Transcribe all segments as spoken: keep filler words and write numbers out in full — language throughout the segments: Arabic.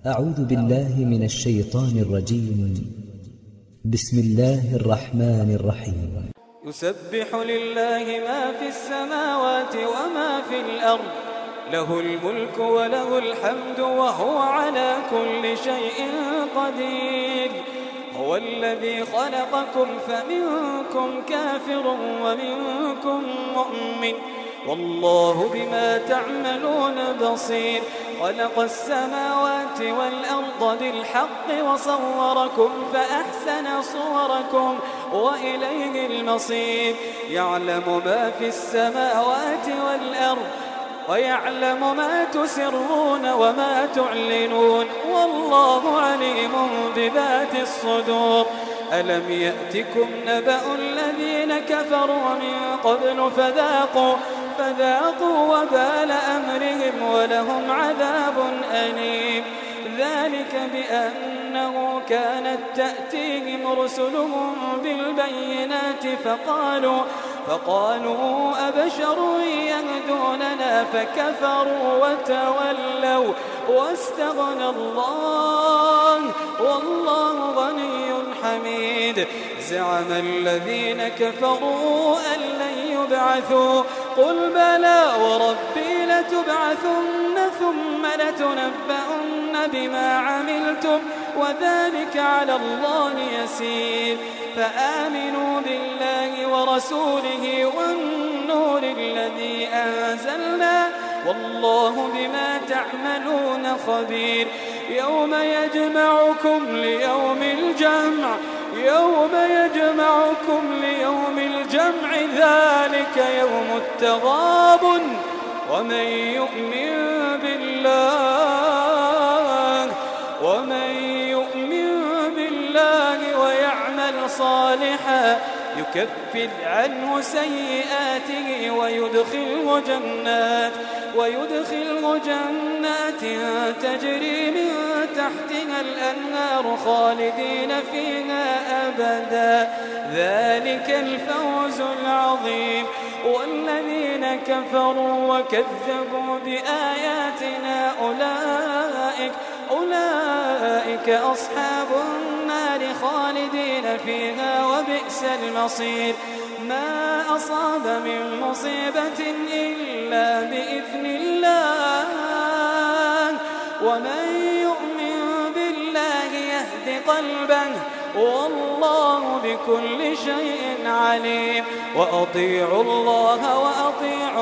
أعوذ بالله من الشيطان الرجيم. بسم الله الرحمن الرحيم. يسبح لله ما في السماوات وما في الأرض، له الملك وله الحمد وهو على كل شيء قدير. هو الذي خلقكم فمنكم كافر ومنكم مؤمن، والله بما تعملون بصير. خلق السماوات والأرض بالحق وصوركم فأحسن صوركم وإليه المصير. يعلم ما في السماوات والأرض ويعلم ما تسرون وما تعلنون، والله عليم بذات الصدور. ألم يأتكم نبأ الذين كفروا من قبل فذاقوا فذاقوا وبال أمرهم ولهم عذاب أليم. ذلك بأنه كانت تأتيهم رسلهم بالبينات فقالوا فقالوا أبشر يهدوننا فكفروا وتولوا واستغنى الله والله غني حميد. زعم الذين كفروا أن لن يبعثوا، قل بلى وربي لتبعثن ثم لتنبؤن بما عملتم وذلك على الله يسير. فآمنوا بالله ورسوله والنور الذي أنزلنا والله بما تعملون خبير. يوم يجمعكم ليوم الجمع يوم يجمعكم ليوم الجمع ذلك يوم التغابن. ومن يؤمن بالله ومن يؤمن بالله ويعمل صالحا يكفر عنه سيئاته ويدخله جنات ويدخله جنات تجري من تحتها الأنهار خالدين فيها أبدا. ذلك الفوز العظيم. والذين كفروا وكذبوا بآياتنا أولئك أولئك أصحاب النار خالدين فيها وبئس المصير. ما أصاب من مصيبة إلا بإذن الله، ومن يؤمن بالله يهد قلبه والله بكل شيء عليم. وأطيعوا الله وأطيعوا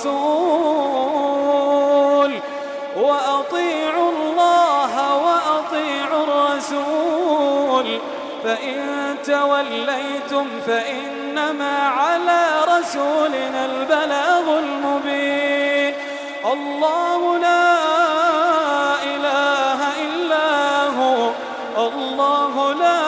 الرسول وأطيعوا الله وأطيعوا الرسول فإن توليتم فإنما على رسولنا البلاغ المبين. الله لا إله إلا هو الله لا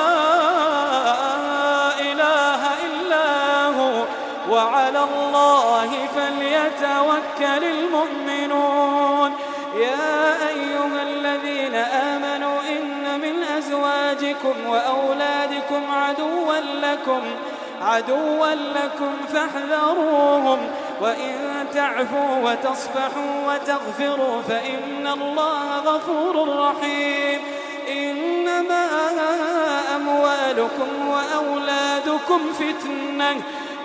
إله إلا هو وعلى الله فليتوكل المؤمنون. يا أيها الذين آمنوا إن من أزواجكم وأولادكم عدوا لكم عدوا لكم فاحذروهم، وإن تعفوا وتصفحوا وتغفروا فإن الله غفور رحيم. إنما أموالكم وأولادكم فتنة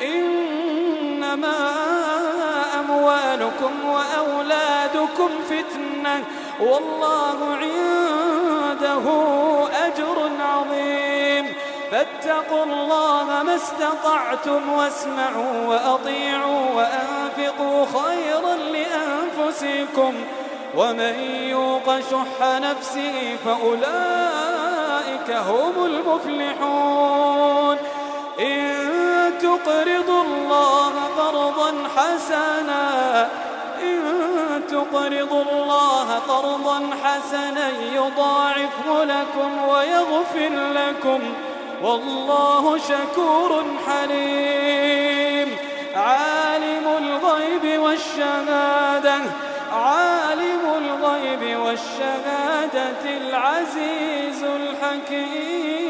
إنما أموالكم وأولادكم فتنة والله عنده أجر عظيم. فاتقوا الله ما استطعتم واسمعوا وأطيعوا وأنفقوا خيرا لأنفسكم ومن يوق شح نفسه فأولئك هم المفلحون. إن تقرضوا الله قرضا حسنا إن تقرضوا الله قرضا حسنا يضاعفه لكم ويغفر لكم والله شكور حليم. عالم الغيب والشهادة عالم الغيب والشهادة العزيز الحكيم.